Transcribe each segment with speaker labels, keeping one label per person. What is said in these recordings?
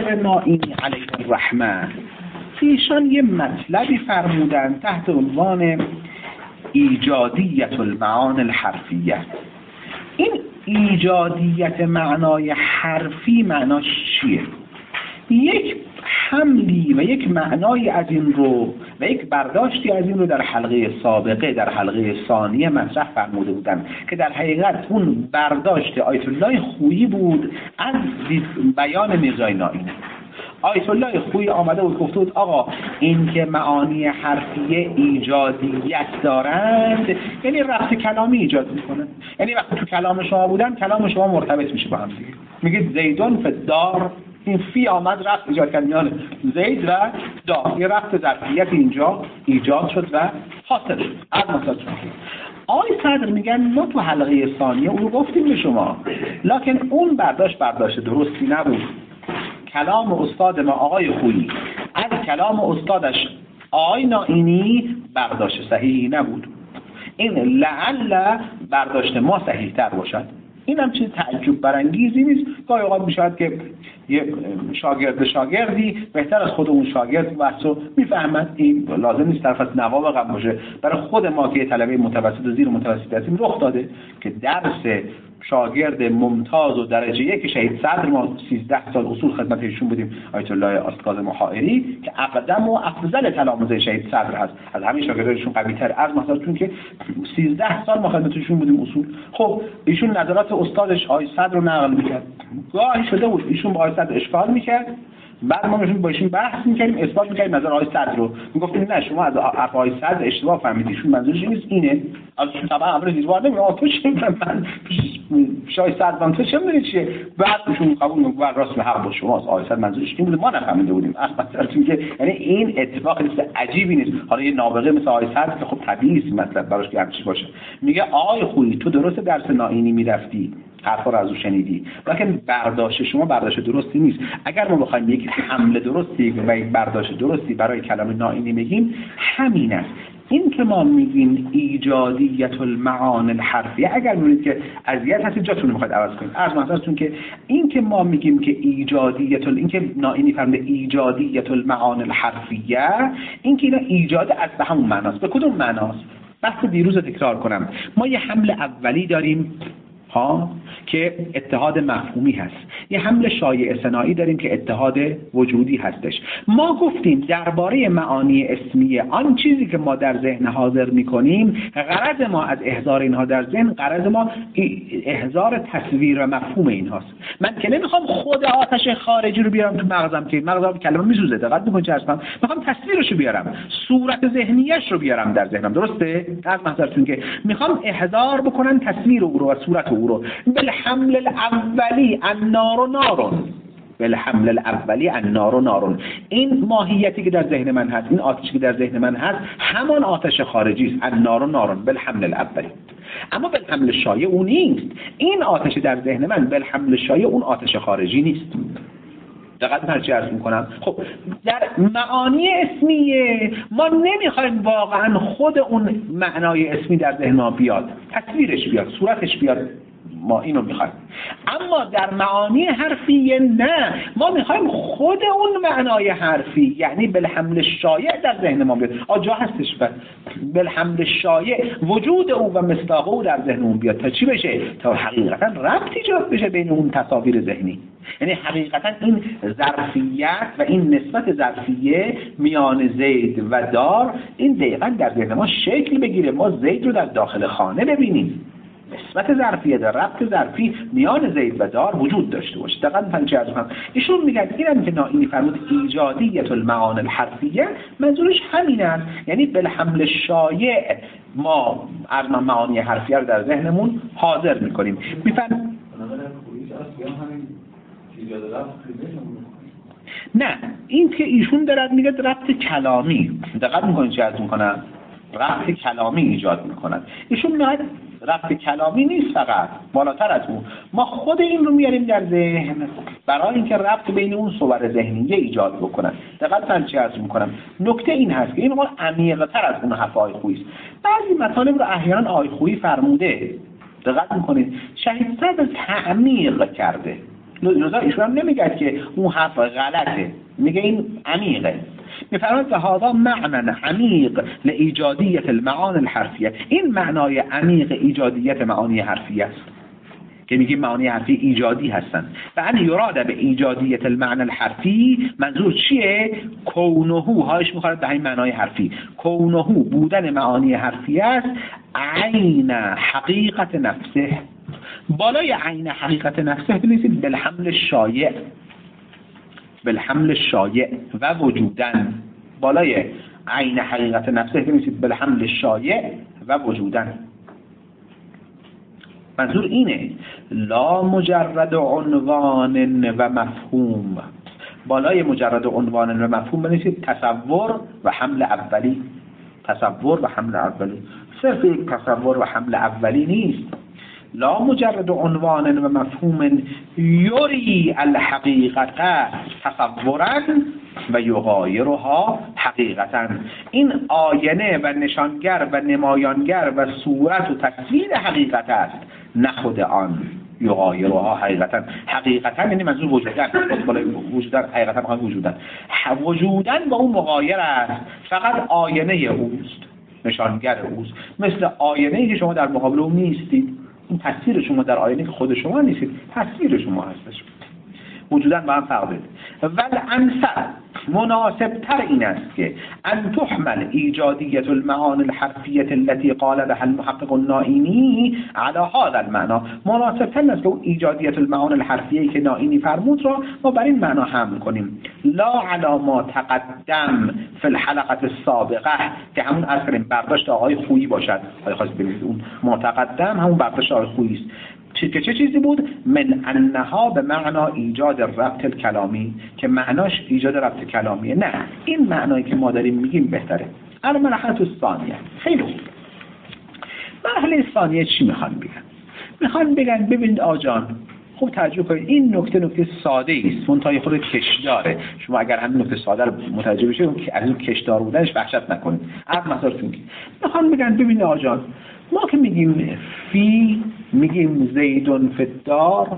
Speaker 1: صادق نائینی علیه الرحمه ایشان یه مطلبی فرمودن تحت عنوان ایجادیت المعانی الحرفیه. این ایجادیت معنای حرفی معناش چیه؟ یک حملی و یک معنای از این رو و یک برداشتی از این رو در حلقه سابقه، در حلقه ثانیه مطرح فرموده بودن که در حقیقت اون برداشت آیت الله خویی بود از بیان میرزای نائینی. آیت الله خویی آمده بود گفته بود آقا این که معانی حرفیه ایجادیت دارند یعنی ربط کلامی ایجاد میکنن، یعنی وقتی تو کلام شما بودن کلام شما مرتبط میشه با هم دیگه. میگید زیدون فی الدار، این فی آمد ربط ایجاد کرد میان زید و دار، یه ربط ظرفیت اینجا ایجاد شد و حاصل شد. از مثلا آقای صدر میگن ما تو حلقه ثانیه اون رو گفتیم به شما، لکن اون برداشت درستی نبود. کلام استاد ما آقای خویی از کلام استادش آقای نائینی برداشت صحیحی نبود. این لعل برداشت ما صحیح تر باشد. این هم چیز تعجب برانگیزی نیست. گاهی اوقات میشود که یه شاگردی بهتر از خود اون شاگرد بحثو میفهمد. این لازم نیست طرف از نواب قبل باشه. برای خود ما که طلبه متوسط و زیر متوسط هستیم رخ داده که درس شاگرد ممتاز و درجه یک شهید صدر ما 13 سال اصول خدمت ایشون بودیم، آیت الله استاد حائری که اقدم و افضل تلامذه شهید صدر هست، از همین شاگردایشون قوی تر از مثلا که 13 سال ما خدمتشون بودیم اصول. خب ایشون نظرات استادش آیت صدر رو نقل میکرد، گاهی شده بود ایشون با آیت صدر اشکال میکرد، بعد ما با ایشون بحث میکردیم اثبات میکردیم نظر آیت صدر رو، میگفتیم نه شما از آیت صدر اشتباه فهمیدید، ایشون منظورش اینه. ازشون طبعا امر دیوار نمیاد تو چه من شای صدر من تو چه میدونی چیه، بعد ایشون قبول میکنه راست به حق با شماست، آیت صدر منظورش این بود ما نفهمیده بودیم. اصلا که یعنی این اتفاق نیست، عجیبی نیست. حالا یه نابغه مثل آیت صدر که خب طبیعی است مطلب براش که همچین باشه، میگه آقای خویی تو درست درس نائینی میرفتی حرفا رو از او شنیدی، لیکن برداشت شما برداشت درستی نیست. اگر ما بخوایم یک حمله درستی و یک برداشت درستی برای کلام نائینی بگیم همین است. این که ما میگیم ایجادیت المعانی الحرفیه، اگر میگید که اذیت هستید جاتون رو میخواید عوض کنید، عرض مثلا که این که ما میگیم که این که نائینی فرموده ایجادیت المعانی الحرفیه، این که اینا ایجاد از به همون معناست. به کدوم معناست؟ بحث دیروز تکرار کنم. ما یه حمله اولی داریم که اتحاد مفهومی هست، یه حمل شایع ثنایی داریم که اتحاد وجودی هستش. ما گفتیم درباره معانی اسمیه آن چیزی که ما در ذهن حاضر میکنیم، غرض ما از احضار اینها در ذهن، غرض ما احضار تصویر و مفهوم اینهاست. من که نمیخوام خود آتش خارجی رو بیارم تو مغزم که مغزم کلمه میسوزه، دقت بکن چه هستم، میخوام تصویرشو بیارم، صورت ذهنیش رو بیارم در ذهنم، درسته؟ از مثلا که میخوام احضار بکنم تصویر او رو و صورت او رو. بالحمل الاولی النار نارون، بالحمل الاولی النار نارون، این ماهیتی که در ذهن من هست، این آتشی که در ذهن من هست همان آتش خارجی است، النار نارون بالحمل الاولی. اما بالحمل شایع اون نیست. این آتش در ذهن من بالحمل شایع اون آتش خارجی نیست. دقیقاً هرچی عرض میکنم. خب در معانی اسمیه ما نمیخوایم واقعا خود اون معنای اسمی در ذهن ما بیاد، تصویرش بیاد، صورتش بیاد، ما اینو میخوایم. اما در معانی حرفیه نه، ما میخوایم خود اون معنای حرفی، یعنی بالحمل شایع در ذهن ما بیاد. آجا هستش بالحمل شایع وجود او و مصداق او در ذهن اون بیاد تا چی بشه؟ تا حقیقتا ربط ایجاد بشه بین اون تصاویر ذهنی. یعنی حقیقتا این ظرفیت و این نسبت ظرفیه میان زید و دار این دقیقا در ذهن ما شکل بگیره، ما زید رو در داخل خانه ببینیم، نسبت ظرفیه در ربط ظرفی میان زید و دار وجود داشته باشه. دقیقاً پنج از هم ایشون میگن اینم که نائینی فرمود ایجادیت المعانی الحرفیه، منظورش همین است، یعنی بالحمل شایع ما از معانی حرفیه رو در ذهنمون حاضر میکنیم. میفهم نه، این که ایشون دارد میگه ربط کلامی، دقت میکنید چه عرض میکنن؟ ربط کلامی ایجاد میکنن. ایشون میگه ربط کلامی نیست، فقط بالاتر از اون ما خود این رو میاریم در ذهن برای اینکه ربط بین اون صور ذهنیه ایجاد بکنن. دقت من چه عرض میکنم؟ نکته این هست که این قول عمیق‌تر از اون حرف آقای خویی است. بعضی مطالب رو احیانا آقای خویی فرموده، دقت میکنید شهید صدر تعمیق کرده، ایشون هم نمیگه که اون حرف غلطه، میگه این عمیقه. میفرماید که هذا معنی عمیق لایجادیت المعانی الحرفیه. این معنای عمیق ایجادیت معانی حرفیه است که میگیم معانی حرفی ایجادی هستن. و ان یراد به ایجادیت المعنی الحرفی منظور چیه؟ کونه هایش میخواد به این معنای حرفی. کونه بودن معانی حرفی است عین حقیقت نفسه. بالای عین حقیقت نفسه بنویسید بالحمل الشایع، بالحمل الشایع و وجودن. بالای عین حقیقت نفسه بنویسید بالحمل الشایع و وجودن. منظور اینه لا مجرد عنوان و مفهوم. بالای مجرد عنوان و مفهوم بنویسید تصور و حمل اولی. تصور و حمل اولی. صرف یک تصور و حمل اولی نیست. لا مجرد عنوان و مفهوم یوری الحقیقت تصورا و یغایرها حقیقتا. این آینه و نشانگر و نمایانگر و صورت و تصویر حقیقت است، نه خود آن. یغایرها حقیقتا. حقیقتا یعنی منظور وجودن. وجودن حقیقتا میخوام وجودن. وجودن با اون مغایر است، فقط آینه اوست، نشانگر اوست. مثل آینه‌ای که شما در مقابل اون نیستید. این تصویر شما در آینه که خود شما نیستید، تصویر شما هستش. وجودن با هم فرق داره. ول انسب مناسب تر این است که ان تحمل ایجادیت المعانی الحرفیه التي قال بها المحقق النائینی على هذا المعنى. مناسب تر است که اون ایجادیت المعانی الحرفیه که نائینی فرمود را ما بر این معنا حمل کنیم. لا على ما تقدم فی الحلقه السابقه، که همون اصل برداشت آقای خویی باشد. آقای خواست ببینید اون ما تقدم همون برداشت آقای خویی است که چه چیزی بود؟ من انها به معنا ایجاد ربط کلامی، که معناش ایجاد ربط کلامیه. نه، این معنایی که ما داریم میگیم بهتره. الان مرحله ثانیه. خیلی خوب. مرحله ثانیه چی میخوان بگن؟ میخوان بگن ببینید آجان، خوب توجه کنید، این نکته ساده است، منتهای خود کشداره. شما اگر همین نکته ساده رو متوجه بشید از اون کشدار بودنش وحشت نکنید. از مثالتون که میخوان بگن ببینید آجان، ما که میگیم فی، میگیم زیدون فی الدار،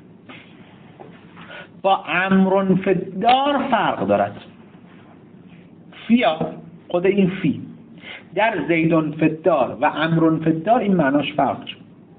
Speaker 1: با امرون فی الدار فرق دارد. فیا خود این فی در زیدون فی الدار و امرون فی الدار این معناش فرق داره.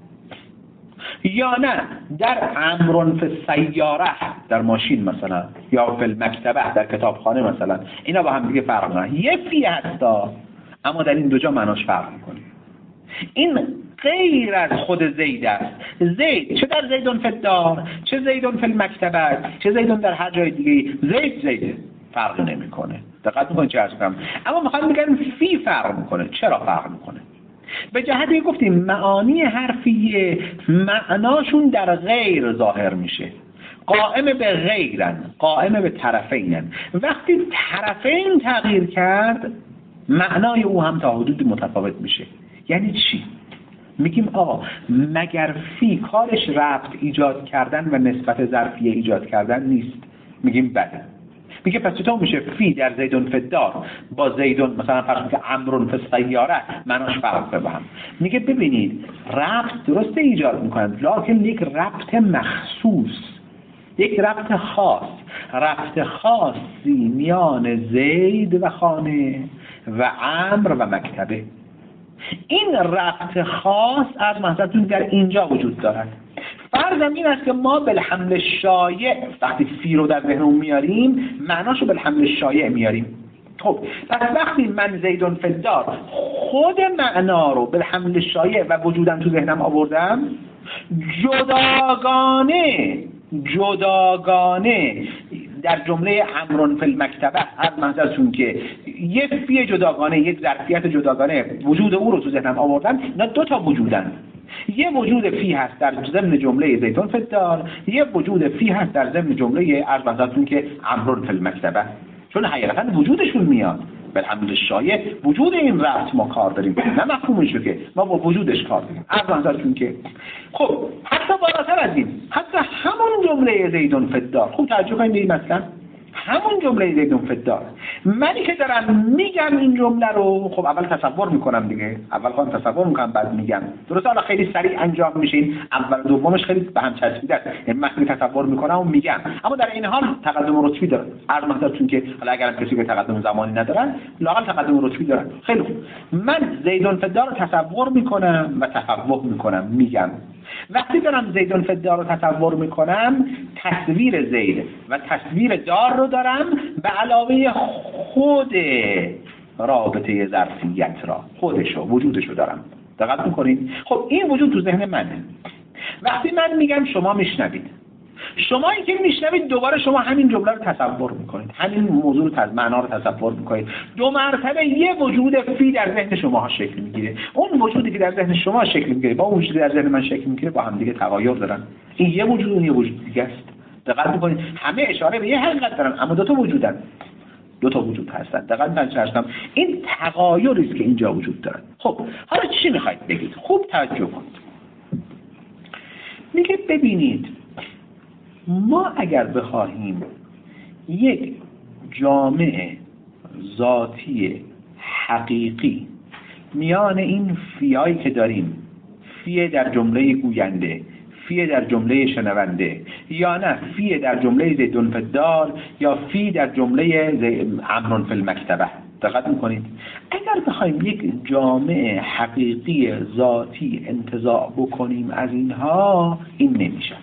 Speaker 1: یا نه در امرون فی السیاره در ماشین مثلا، یا فی المکتبه در کتابخانه مثلا، اینا با هم دیگه فرق دارن. یه فی هستا اما در این دو جا معناش فرق میکنه. این غیر از خود زید است. زید چه در زیدون فی الدار، چه زیدون فی المکتبه، چه زیدون در هر جای دیگه، زید فرق نمیکنه. دقت میکنید چه عرض کنم؟ اما میخوام بگم فی فرق میکنه. چرا فرق میکنه؟ به جهتی گفتیم معانی حرفیه معناشون در غیر ظاهر میشه. قائم به غیرن، قائم به طرفینن. وقتی طرفین تغییر کرد معنای او هم تا حدود متفاوت میشه. یعنی چی؟ میگیم آقا مگر فی کارش ربط ایجاد کردن و نسبت ظرفیه ایجاد کردن نیست؟ میگیم بله. میگه پس چطور میشه فی در زیدون فی الدار با زیدون مثلا فرض کنید امرون فی السیاره معناش فرق داره با هم؟ میگه ببینید ربط درست ایجاد میکنن، لکن یک ربط مخصوص، یک ربط خاص، ربط خاصی میان زید و خانه و امر و مکتبه. این ربط خاص از مثلتون در اینجا وجود دارد. فرضم این است که ما بالحمل شایع وقتی فی رو در ذهنمون میاریم معناشو بالحمل شایع میاریم. خب پس وقتی من زیدون فی الدار خود معنا رو بالحمل شایع و وجودم تو ذهنم آوردم، جداگانه در جمله امرون فی المکتبه از منظرتون که یک فی جداگانه، یک ظرفیت جداگانه وجود او رو تو ذهنم آوردم. نه دو تا وجودن. یه وجود فی هست در ضمن جمله زیدون فی الدار، یه وجود فی هست در ضمن جمله از منظرتون که امرون فی المکتبه، چون حقیقتا وجودشون میاد. بالحمل شایع وجود این ربط ما کار داریم، نه مفهومش که ما با وجودش کار داریم. از منظرتون که خب حتی بالاتر از این، حتی همون جمله زیدون فی الدار، خوب توجه کنید به این مثلا همون جمله زیدون فی الدار منی که دارم میگم این جمله رو، خب اول تصور میکنم دیگه، اول خودم تصور میکنم بعد میگم. درسته حالا خیلی سریع انجام میشه، این اول و دومش خیلی به هم چسبیده است، یعنی من تصور میکنم و میگم، اما در این حال تقدم رتبی داره. عرض محضرتون که حالا اگر کسی که تقدم زمانی ندارن، لااقل تقدم رتبی دارن. خیلی خوب، من زیدون فی الدار رو تصور میکنم و تفوه میکنم، میگم. وقتی دارم زیدون فی الدار رو تصور میکنم، تصویر زید و تصویر دار رو دارم به علاوه خود رابطه ظرفیت را، خودشو، وجودشو دارم. دقت میکنید؟ خب این وجود تو ذهن منه. وقتی من میگم شما میشنوید، شمایی که میشنوید دوباره شما همین جمله رو تصور میکنید، همین موضوع رو معنا رو تصور میکنید. دو مرتبه یه وجود فی در ذهن شما شکل میگیره. اون وجودی که در ذهن شما شکل میگیره با اون وجودی در ذهن من شکل میگیره با هم دیگه تغایر دارن. این یه وجود، اون یه وجود دیگه است. دقت میکنید؟ همه اشاره به یه حقیقت دارن اما دو تا وجودن، دو تا وجود هستن. دقت هستم این تغایری است که اینجا وجود داره. خب حالا چی میخواید بگید؟ خوب توجه کنید. میگه ببینید، ما اگر بخواهیم یک جامعه ذاتی حقیقی میان این فیایی که داریم، فی در جمله گوینده، فی در جمله شنونده، یا نه فی در جمله زیدون فی الدار یا فی در جمله عمرو فی المکتبه، دقت میکنید؟ اگر بخوایم یک جامعه حقیقی ذاتی انتزاع بکنیم از اینها، این نمیشه.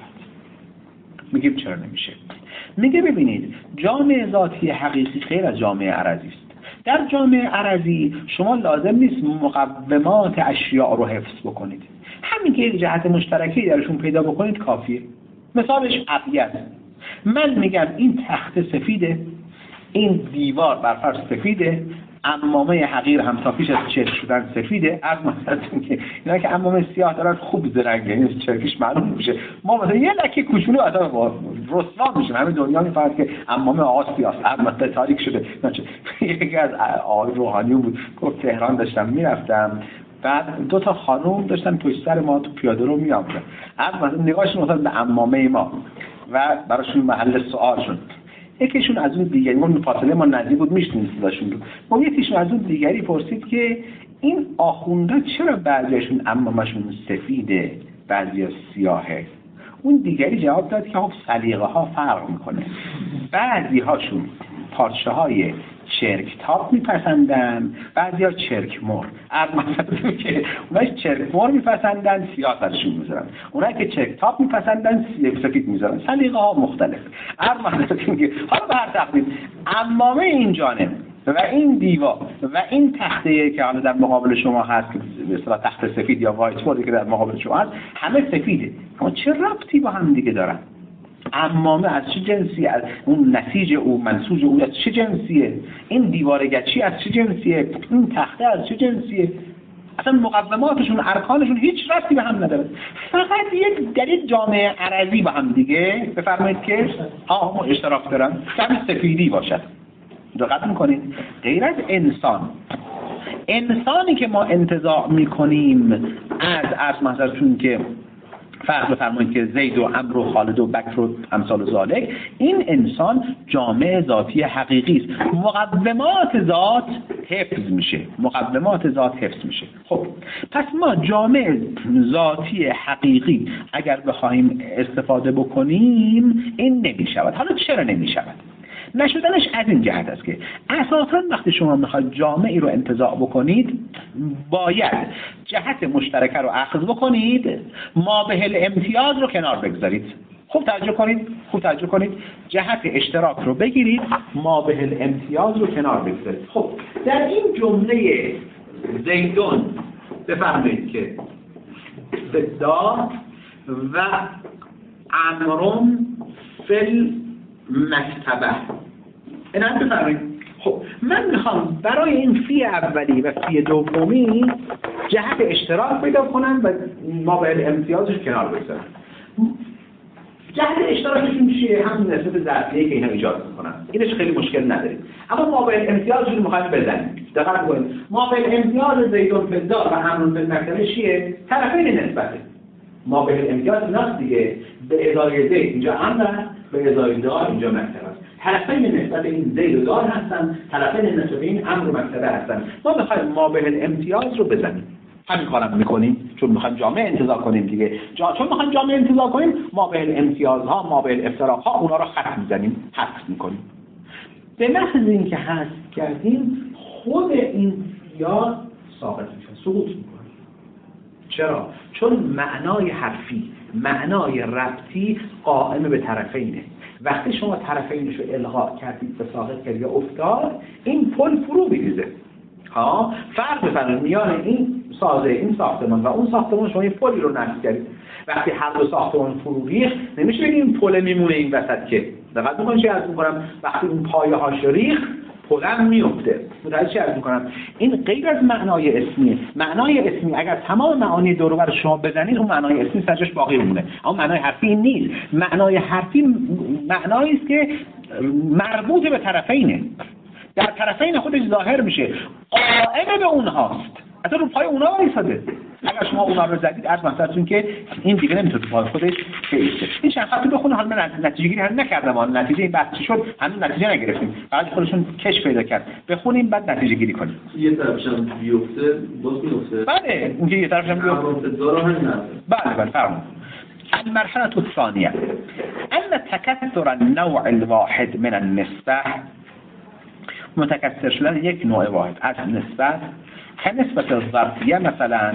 Speaker 1: میگیم چرا نمیشه؟ میگه ببینید، جامعه ذاتی حقیقی غیر از جامعه عرضی است. در جامعه عرضی شما لازم نیست مقومات اشیاء رو حفظ بکنید، همین که یک جهت مشترکی درشون پیدا بکنید کافیه. مثالش ابیض، من میگم این تخت سفیده، این دیوار برفرض سفیده، عمامه حقیر هم تا پیش از چرک شدن سفیده. از مثلا که اینا که عمامه سیاه دارن خوب زرنگه، یعنی چرکش معلوم میشه. ما مثلا یه لکه کوچولو اصلا رسوا میشیم، همه دنیا میفهمه که عمامه آقا سیاه است، مثلا تاریک شده. یکی از آقای روحانیون بود، گفت تهران داشتم میرفتم، بعد دو تا خانم داشتن پشت سر ما تو پیاده رو میآمدن، مثلا نگاهشون مثلا به عمامه ما و براشون محل سوال شد. یکیشون از اون دیگری، اون فاصله ما نزدیک بود میشنید صداشون رو، ما یکیشون از اون دیگری پرسید که این آخونده چرا بعضیشون عمامشون سفیده بعضی سیاهه؟ اون دیگری جواب داد که خب سلیقه ها فرق میکنه، بعضی هاشون پارچه های چرک تاپ میپسندن، بعضی ها چرک مر. از مثلا که اونایی چرک مر میپسندن سیاه سرشون میذارن، اونایی که چرک تاپ میپسندن سفید میذارن. سلیقه ها مختلف. از مثلا که حالا به هر تقدیر عمامه این جانب و این دیوار و این تخته که حالا در مقابل شما هست که به اصطلاح تخت سفید یا وایت بوردی که در مقابل شما هست، همه سفیده، اما چه ربطی با هم دیگه دارن؟ عمامه از چه جنسی، از اون نسیج او منسوج او از چه جنسیه، این دیوار گچی از چه جنسیه، این تخته از چه جنسیه؟ اصلا مقوماتشون، ارکانشون هیچ ربطی به هم نداره. فقط یک در یک جامعه عرضی با هم دیگه بفرمایید که ما اشتراک دارن، همین سفیدی باشد. دقت میکنید؟ غیر از انسانی که ما انتزاع میکنیم از مثلا که فرض بفرمایید که زید و عمرو و خالد و بکر و امثال ذالک، این انسان جامعه ذاتی حقیقی است. مقومات ذات حفظ میشه. خب پس ما جامعه ذاتی حقیقی اگر بخوایم استفاده بکنیم این نمیشود. حالا چرا نمیشود؟ نشدنش از این جهت است که اساساً وقتی شما میخواید جامعی رو انتزاع بکنید باید جهت مشترک رو اخذ بکنید، ما به الامتیاز رو کنار بگذارید. خوب توجه کنید، جهت اشتراک رو بگیرید، ما به الامتیاز رو کنار بگذارید. خب در این جمله زیدون بفرمایید که فدار و عمرون فل مکتبه، این هم بفرمایید. خب من میخوام برای این فی اولی و فی دومی جهت اشتراک پیدا کنم و ما به امتیازش کنار بگذارم. جهت اشتراکشون چیه؟ همون نسبت ظرفیه که اینا ایجاد میکنن، اینش خیلی مشکل نداریم، اما ما به امتیازشون میخوایم بزنیم. دقت کنید، ما به امتیاز زیدون فی الدار و عمرو فی المکتبه چیه؟ طرفین نسبته. ما به امتیاز ناست دیگه، به ازای زید اینجا عمرو، به ازای دار اینجا مکتبه است. طرفین نسبت این زید و دار هستن، طرفین نسبت این امر و مکتبه هستن. ما میخوایم مابه الامتیاز رو بزنیم، همین کارم میکنیم چون میخوایم جامعه انتزاع کنیم دیگه. چون میخوایم جامعه انتزاع کنیم، مابه الامتیازها، مابه الافتراقها، اونا رو خط میزنیم، حذف میکنیم. به محض اینکه حذف کردیم خود این یا ساقط میشه، سقوط میکنه. چرا؟ چون معنای حرفی، معنای ربطی قائم به طرفینه. وقتی شما طرفینش رو الغا کردید به ساقط کردید یا افتاد، این پل فرو میریزه. فرق بفرمایید میان این سازه، این ساختمان و اون ساختمان، شما این پلی رو نصب کردید. وقتی هر دو ساختمان فرو ریخت، نمیشه بگید این پل میمونه این وسط که. دقت میکنید چه عرض میکنم؟ وقتی اون پایه هاش ریخت، پلم میفته. متوجه چه عرض میکنم؟ این غیر از معنای اسمیه. معنای اسمی اگر تمام معانی دور و بر شما بزنید، اون معنای اسمی سرش باقی میمونه. اما معنای حرفی این نیست. معنای حرفی معنایی است که مربوط به طرفینه، در طرفین خودش ظاهر میشه، قائم به اونهاست، اصلا رو پای اونها ایستاده. اگر شما اونها رو زدید، از مثلا که این دیگه نمیتونه پای خودش بیسته. این چند خطی بخونه، حالا من نتیجه گیری هم نکردم، حالا نتیجه این بحث شد، هنوز نتیجه نگرفتیم، فقط خودشون کش پیدا کرد. بخونیم بعد نتیجه گیری کنیم.
Speaker 2: یه طرفش هم بیفته، باز میفته.
Speaker 1: بله، اینکه یه طرفش هم بیفته. بله فرمایید. المرحلة الثانية أن تكثر النوع الواحد من النسبة، متكثر شدن یک نوع واحد از نسبت، که نسبت الظرفیه مثلا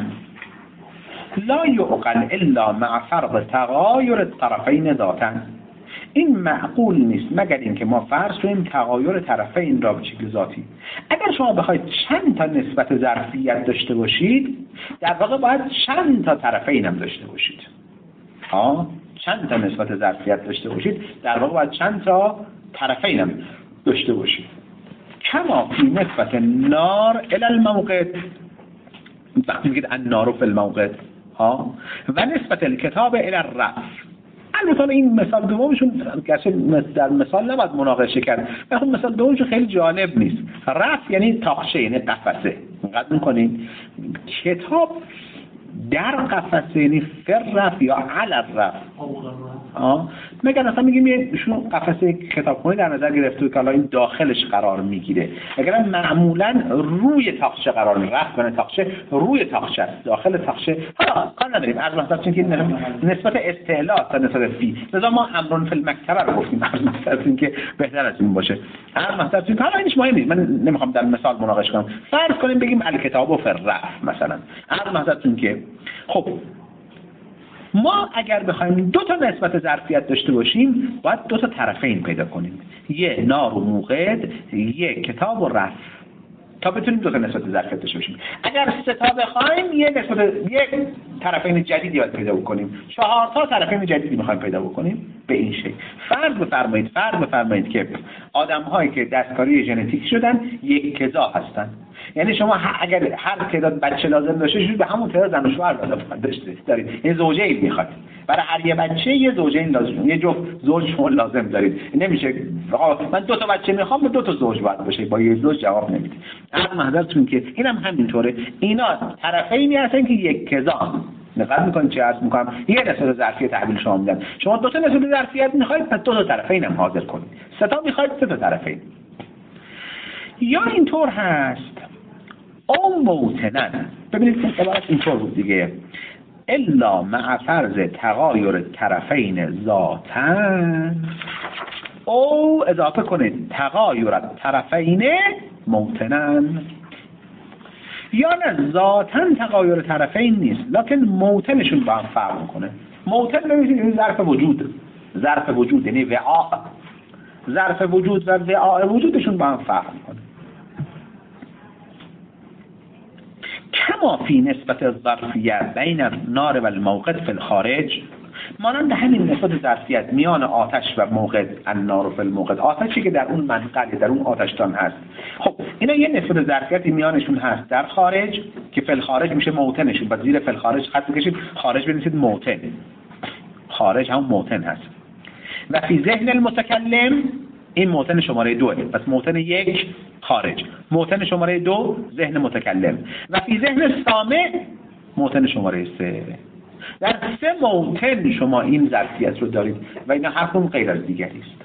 Speaker 1: لا يعقل الا مع فرض تغایر الطرفین ذاتا. این معقول نیست مگر اینکه ما فرض کنیم تغایر طرفین را به شکل ذاتی. اگر شما بخواید چند تا نسبت ظرفیت داشته باشید، در واقع باید چند تا طرفین هم داشته باشید. چند تا نسبت ظرفیت داشته باشید، در واقع باید چند تا طرفین هم داشته باشید. کما فی نسبت نار الی الموقد، وقتی میگید النار فی الموقد، و نسبت الکتاب الی الرف. البته این مثال دومشون در مثال نباید مناقشه کرد، اون مثال دومشون خیلی جالب نیست. رف یعنی تاقچه، یعنی قفسه. اینقدر میکنید کتاب در قفسه، یعنی فرف یا علی الرف. مگر اصلا میگیم ایشون قفسه کتابخونه در نظر گرفته که الان این داخلش قرار میگیره. اگر معمولا روی تاقچه قرار میگیره، رفت کنه تاقچه روی تاقچه است، داخل تاقچه. حالا کار نداریم، از مثلا چون که نسبت استعلاء تا نسبت فی، لذا ما امرون فی المکتبه رو گفتیم، مثلا که بهتر از این باشه. مثلا حالا اینش مهم نیست، من نمیخوام در مثال مناقشه کنم. فرض کنیم بگیم الکتاب و فرف مثلا. مثلا که خب ما اگر بخوایم دو تا نسبت ظرفیت داشته باشیم، باید دو تا طرفین پیدا کنیم، یه نار و موقد، یه کتاب و رف، تا بتونیم دو تا نسبت ظرفیت داشته باشیم. اگر سه تا بخوایم، یک طرفین جدیدی باید پیدا بکنیم، 4 تا طرفین جدیدی میخوایم پیدا بکنیم. به این شکل فرض بفرمایید که آدم‌هایی که دستکاری ژنتیک شدن یک کذا هستن. یعنی شما اگر هر تعداد بچه لازم داشته، به همون تعداد زن و شوهر دارید. یه زوجین میخواد. برای هر یه بچه یه زوجین لازم، یه جفت زوج شما لازم دارید. نمیشه من 2 تا بچه میخوام، با 2 تا زوج باید باشه، با یه زوج جواب نمیده. از محضرتون که اینم همینطوره. اینا طرفینی هستن که یک کذا. نقد میکنید چه عرض میکنم؟ یه نسبت ظرفیت تحویل شما میدن. شما 2 تا نسبت ظرفیت میخواید، پس 2 تا طرفین هم حاضر کنید. 3 تا میخواید، 3 تا طرفین. یا اینطور هست او موتنن. ببینید این عبارت اینطور بود دیگه، الا مع فرض تغایر طرفین ذاتن، او اضافه کنید تغایر طرفین موتنن. یا نه ذاتن تغایر طرفین نیست، لکن موتنشون با هم فرق میکنه. موتن ببینید ظرف وجود یعنی وعاء، ظرف وجود و وعاء وجودشون با هم فرق میکنه. کما فی نسبت الظرفیه بین النار و الموقد فی الخارج، مانند همین نسبت ظرفیت میان آتش و موقد، النار فی الموقد، آتشی که در اون منقل، در اون آتشدان هست. خب اینا یه نسبت ظرفیتی میانشون هست در خارج که فی الخارج میشه موتنشون. بعد زیر فی الخارج خط بکشید، خارج بنویسید موتن. خارج هم موتن هست. و فی ذهن المتکلم، این موتن شماره 2، پس موتن 1 خارج، موتن شماره 2 ذهن متکلم، و فی ذهن سامع موتن شماره 3. در 3 موتن شما این ظرفیت رو دارید و اینا هر کدوم غیر از دیگری است.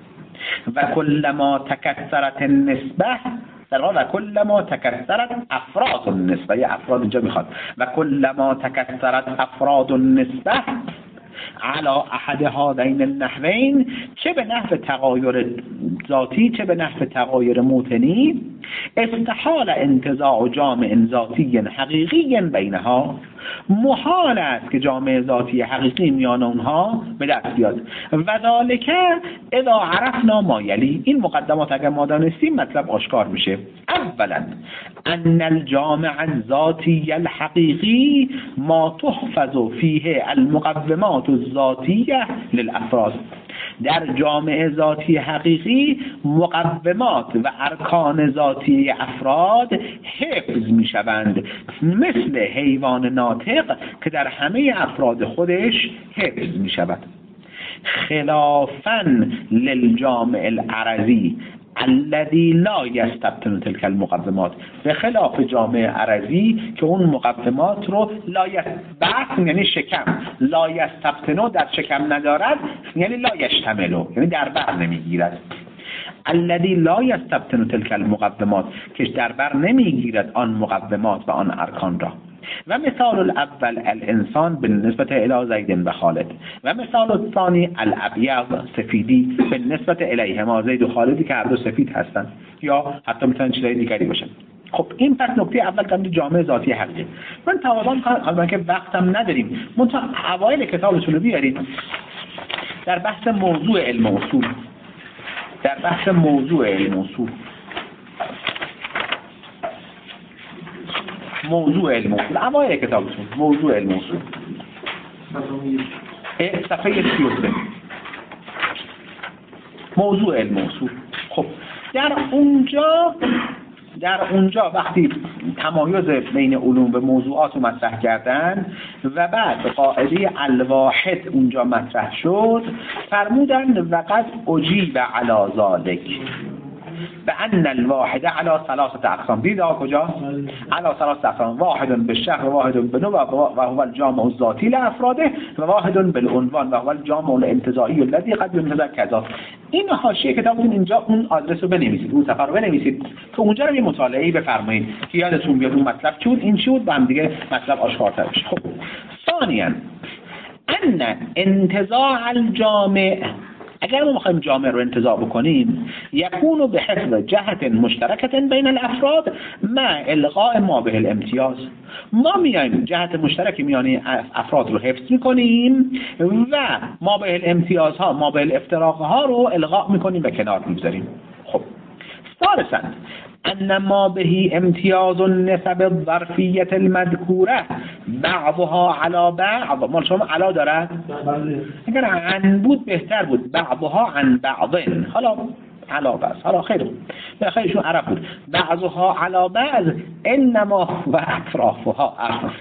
Speaker 1: و کلما تکثرت النسبه در واقع کلما تکثرت افراد النسبه، افراد اینجا میخواد و کلما تکثرت افراد النسبه علا احد هذین النحوین، چه به نحو تغایر ذاتی چه به نحو تغایر موطنی، استحال انتزاع جامع ذاتی حقیقی بینها، محال است که جامع ذاتی حقیقی میان اونها به دست بیاد. و ذالک اذا عرفنا ما یلی، این مقدمات اگر ما دانستیم مطلب آشکار میشه. اولا ان الجامع الذاتی الحقیقی ما تحفظ فیه المقومات الذاتیه للافراد، در جامعه ذاتی حقیقی مقومات و ارکان ذاتی افراد حفظ می شوند، مثل حیوان ناطق که در همه افراد خودش حفظ می شود. خلافاً للجامع العرضی الذي لا يستبطن تلك المقومات، به خلاف جامعه عرضی که اون مقومات رو بطن یعنی شکم، لا یستبطنو در شکم ندارد یعنی لا یشتملو یعنی در بر نمیگیرد. الذي لا يستبطن تلك المقومات که در بر نمیگیرد آن مقومات و آن ارکان را. و مثال الاول الانسان بالنسبه الى زید و خالد، و مثال الثانی الابیض سفیدی بالنسبه الیهما، زید و خالدی که هر دو سفید هستند یا حتی میتونن چیزای دیگری باشن. خب این پس نکته اول در جامعه ذاتی حقیقی. من تقاضا می‌کنم که وقتم نداریم منتها اوایل کتابتون رو بیارید در بحث موضوع علم اصول، در بحث موضوع علم اصول، موضوع علم اصول اوایل کتابتون، موضوع علم اصول صفحه 33 موضوع علم اصول. خب در اونجا وقتی تمایز بین علوم و موضوعات رو مطرح کردن و بعد قاعده الواحد اونجا مطرح شد، فرمودن وقد اجیب علی ذالک بأن الواحد على ثلاثة أقسام. دید کجا؟ على ثلاثة أقسام، واحد بالشهر و واحد بنو و هو الجامع الذاتی لأفراده و واحد بالعنوان و هو الجامع الانتزاعی الذي قد ينتزع كذا. این حاشیه کتابتون اینجا اون آدرس رو بنویسید، اون صفحه رو بنویسید که اونجا رو یه مطالعه‌ای بفرمایید که یادتون بیاد اون مطلب چی بود، این چی بود، با هم دیگه مطلب آشکارتر بشه. خب ثانیاً ان انتزاع الجامع، اگر ما میخوایم جامعه رو انتزاع بکنیم، یکونو به حفظ جهت مشترکت بین الافراد مع الغاء ما به الامتیاز، ما میایم جهت مشترک میان افراد رو حفظ میکنیم و ما به الامتیاز ها، ما به الافتراق ها رو الغاء میکنیم و کنار میگذاریم. خب ثالثاً ان ما به امتیاز النسب الظرفیه المذکوره بعضها علی بعض، مال شما علا داره؟ اگر عن بود بهتر بود، بعضها عن بعض، حالا علا بعض، حالا خیلی خیلیشون عرب بود، بعضها علا بعض انما و اطرافها،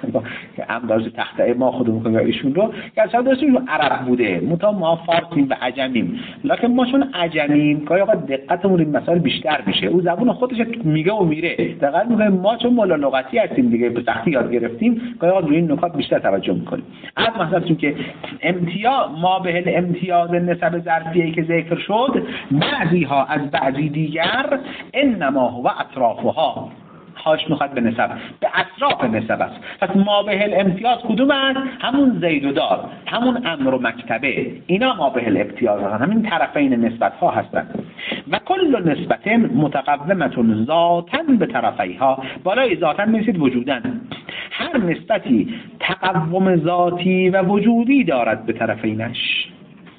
Speaker 1: که اندازه تخته ما خودمون کنیم ایشون رو که اصلا درستشون عرب بوده، منتها ما فارسیم و عجمیم، لکن ما چون عجمیم گاهی اوقات دقتمون این مسائل بیشتر میشه، او زبون خودش میگه و میره، دقیقاً میگه ما چون مولا لغتی هستیم دیگه به سختی یاد گرفتیم، گاهی اوقات روی این نکات بیشتر توجه میکنیم. از مثلا چون که امتیاز ما به امتیاز نسب ظرفیه که ذکر شد، بعضیها از بعضی دیگر انما هو اطرافها، هاش میخواد به نسب، به اطراف نسب است. پس ما به الامتیاز کدوم است؟ همون زید و دار، همون امر و مکتبه، اینا ما به الامتیاز هستند، همین طرفین نسبت ها هستند. و کل نسبت متقومه ذاتا به طرفیها، بالای ذاتا میرسید وجودن، هر نسبتی تقوم ذاتی و وجودی دارد به طرفینش،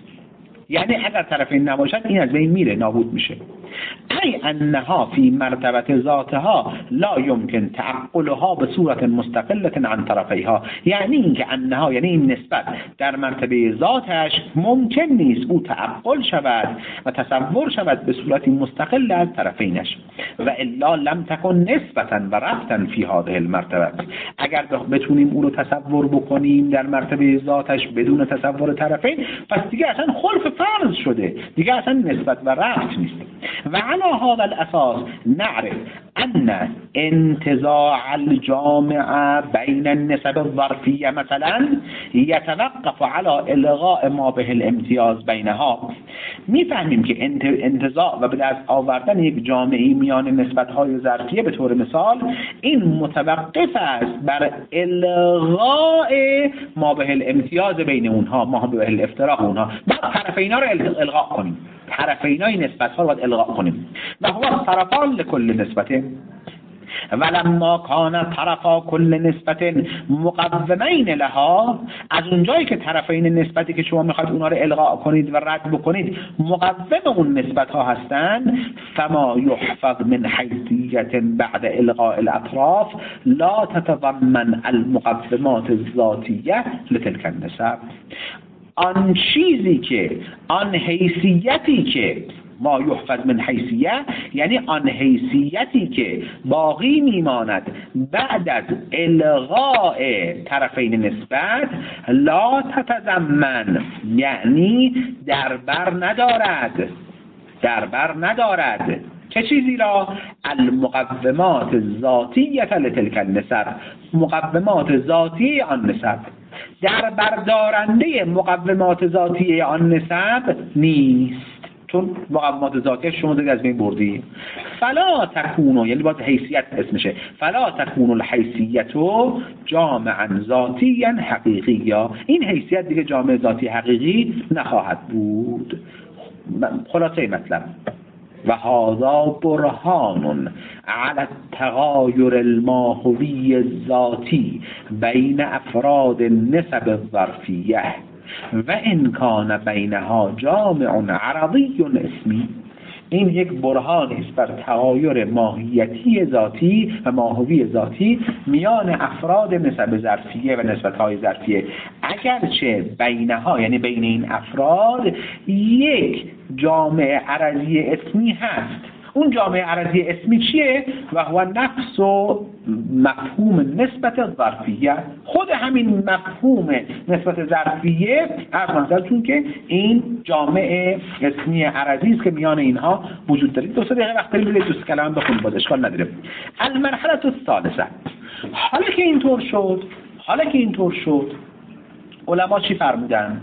Speaker 1: یعنی اگر طرفین نباشد این از بین میره، نابود میشه. ای انها فی مرتبه ذاتها لا یمکن تعقلها به صورت مستقلة عن طرفیها، یعنی اینکه انها یعنی این نسبت در مرتبه ذاتش ممکن نیست او تعقل شود و تصور شود به صورتی مستقل از طرفینش. و الا لم تکن نسبتا و ربطا فی هذه المرتبه، اگر بتونیم او رو تصور بکنیم در مرتبه ذاتش بدون تصور طرفین، پس دیگه اصلا خلف فرض شده، دیگه اصلا نسبت و ربط نیست. و على هذا الاساس نعرف ان انتزاع الجامع بين النسب الظرفيه مثلا يتوقف على الغاء ما به الامتياز بينها. میفهمیم که انتزاع و به دست آوردن یک جامعه میان نسبت‌های ظرفیه به طور مثال این متوقف است بر الغاء ما به الامتیاز بین اونها، ما به الافتراق اونها. بعد طرفینا رو الغاء کنیم، طرفینای نسبت‌ها رو باید الغاء کنیم. و هو طرفان لكل نسبت ولما کان طرفا کل نسبت مقومین لها، از اونجایی که طرفین نسبتی که شما میخواید اونا رو الغاء کنید و رد بکنید مقوم اون نسبت ها هستند، فما یحفظ من حیثیت بعد الغاء الاطراف لا تتضمن المقومات الذاتیه لتلك النسب. آن چیزی که آن حیثیتی که ما یحفظ من حیثیه، یعنی آن حیثیتی که باقی میماند بعد از الغاء طرفین نسبت، لا تتضمن، یعنی در بر ندارد چه چیزی را؟ المقومات ذاتیه لتلک النسب، مقومات ذاتی آن نسب. در بردارنده مقومات ذاتی آن نسب نیست، چون مقومات ذاتی شما دیگه از بین بردی. فلا تکونو، یعنی باید حیثیت اسمشه، فلا تکونو الحیثیتو جامعا ذاتیا حقیقیا، این حیثیت دیگه جامع ذاتی حقیقی نخواهد بود. خلاصه مطلب و هذا برهان على التغایر الماهوی الذاتی بین افراد النسب الظرفیه و ان کان بینها جامع عرضی اسمی. این یک برهان است بر تغایر ماهیتی ذاتی و ماهوی ذاتی میان افراد نسب ظرفیه و نسبت‌های ظرفیه، اگرچه بینها، یعنی بین این افراد، یک جامع عرضی اسمی هست. اون جامعه عرضی اسمی چیه؟ و هو نفس و مفهوم نسبت ظرفیه. خود همین مفهوم نسبت ظرفیه از منظرتون که این جامعه اسمی عرضی است که میان اینها وجود داره. دو سه دقیقه وقت داریم دوست کلام بخونیم، باز اشکال نداره. المرحله الثالثه، حالا که اینطور شد علما چی فرمودن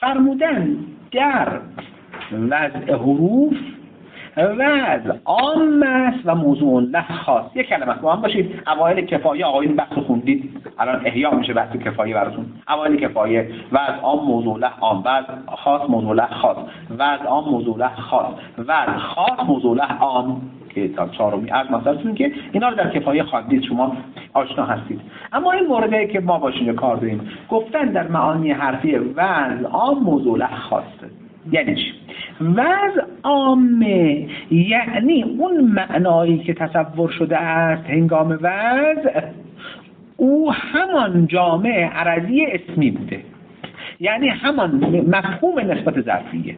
Speaker 1: در وضع حروف وضع عام است و موضوع له خاص. یک کلمه با هم باشید. اوایل کفایه آقایون بحث خوندید، الان احیا میشه بحث کفایه براتون. اوایل کفایه وضع عام موضوع له عام، وضع خاص موضوع له خاص، وضع عام موضوع له خاص، وضع خاص موضوع له عام، که تا چهارمی از مثلا که اینا رو در کفایه خواندید، شما آشنا هستید. اما این موردی که ما باشیم کار داریم گفتن در معانی حرفی وضع عام موضوع له خاص. یعنی چی؟ وضع عامه یعنی اون معنایی که تصور شده است هنگام وضع، او همان جامعه عرضی اسمی بوده، یعنی همان مفهوم نسبت ظرفیه.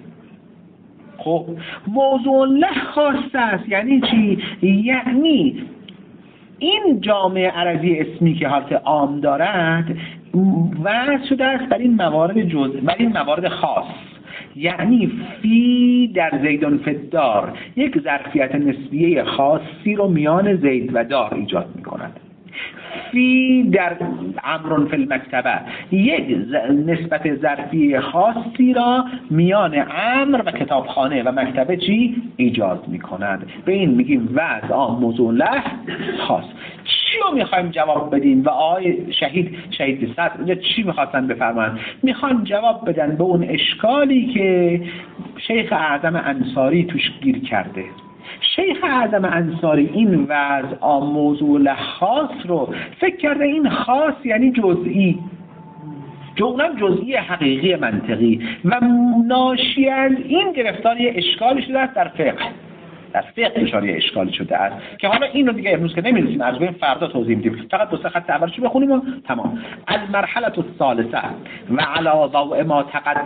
Speaker 1: خب موضوع له خاص است یعنی چی؟ یعنی این جامعه عرضی اسمی که حالت عام دارد وضع شده است بر این موارد خاص، یعنی فی در زیدون فدار یک ظرفیت نسبیه خاصی رو میان زید و دار ایجاد می کند. فی در عمرون فی المکتبه یک نسبت ظرفی خاصی را میان عمر و کتابخانه و مکتبه چی ایجاد می کند. به این میگیم وضع عام موضوع له خاص. چی رو میخوایم جواب بدیم؟ و آقای شهید صدر اینجا چی میخواستن بفرمایند؟ میخوان جواب بدن به اون اشکالی که شیخ اعظم انصاری توش گیر کرده. شیخ اعظم انصاری این وضع عام موضوع له خاص رو فکر کرده این خاص یعنی جزئی، اونم جزئی حقیقی منطقی، و ناشی از این گرفتاری اشکالی شده است در فقه اشاره اشکالی شده است که حالا این رو دیگه امروز که نمی‌رسیم، از بین فردا توضیح میدیم. فقط دو سه خط اولش رو بخونیم و تمام. المرحله الثالثه و علی ضوء ما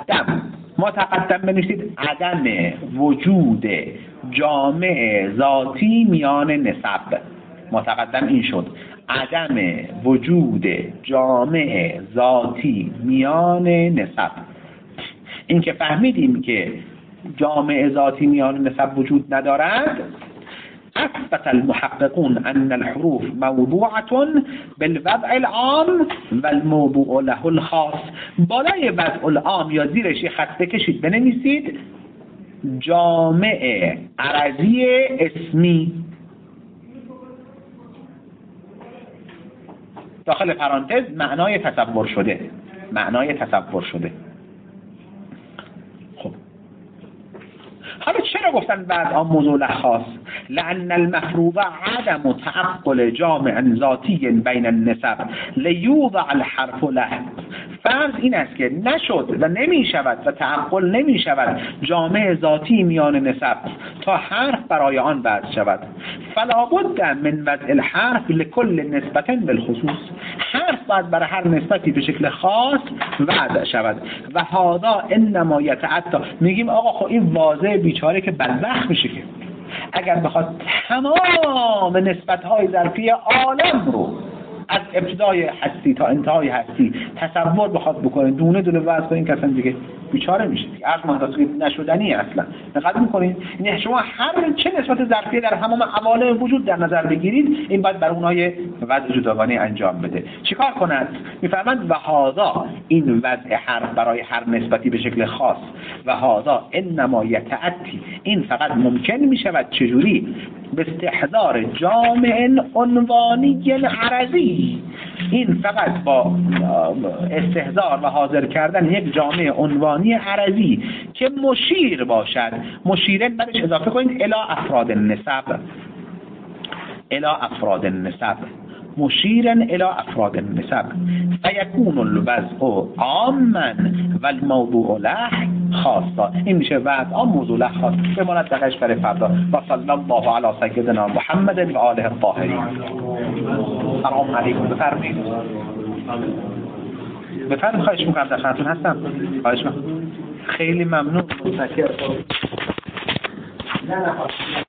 Speaker 1: تقدم بنویسید عدم وجود جامع ذاتی میان نسب. متقدم این شد عدم وجود جامع ذاتی میان نسب. این که فهمیدیم که جامع ذاتی میان نسب وجود ندارد، اثبت المحققون ان الحروف موضوعه بالوضع العام والموضوع له الخاص. بالای وضع العام یا زیرش خط بکشید بنویسید جامع عرضی اسمی داخل پرانتز معنای تصور شده. خب حالا چرا گفتن بعد آن موضوع خاص؟ لأن المفروض عدم تعقل جامع ذاتی بین النسب لیوضع الحرف له. فرض این است که نشد و نمی شود و تعقل نمی شود جامع ذاتی میان نسب تا حرف برای آن وضع شود. فلا بد من وضع الحرف لكل نسبت بالخصوص. حرف باید برای هر نسبتی به شکل خاص وضع شود و هذا انما یتعدی. میگیم آقا خب این واضح بیچاره که بدبخت میشه که اگر بخواد تمام نسبت‌های ظرفی عالم رو از ابتدای هستی تا انتهای هستی تصور بخواد بکنه دونه دونه وضع کنین که اصلا دیگه بیچاره میشه. عرض منطقی نشدنی اصلا. دقت میکنین یعنی شما هر چه نسبت ظرفی در تمام عوالم وجود در نظر بگیرید این باید برای اونهای وضع جداگانه انجام بده. چیکار کنند؟ میفرماند و هذا این وضع حرف برای هر نسبتی به شکل خاص و هذا انما یتأتی این فقط ممکن میشود چجوری؟ به استحضار جامع عنوانی عرضی. این فقط با استحضار و حاضر کردن یک جامع عنوانی عرضی که مشیر باشد. مشیرن بعدش اضافه کنید الی افراد النسب مشیرا الی افراد النسب فیکون الوضع عاما و الموضوع له خاصا. این میشه وضع عام موضوع له خاص. بماند دقیقش برای فردا. و صلی الله علی سیدنا محمد و آله الطاهرین. سلام علیکم. بفرمایید خواهش میکنم در خدمتتون هستم. خواهش میکنم. خیلی ممنون. متشکرم.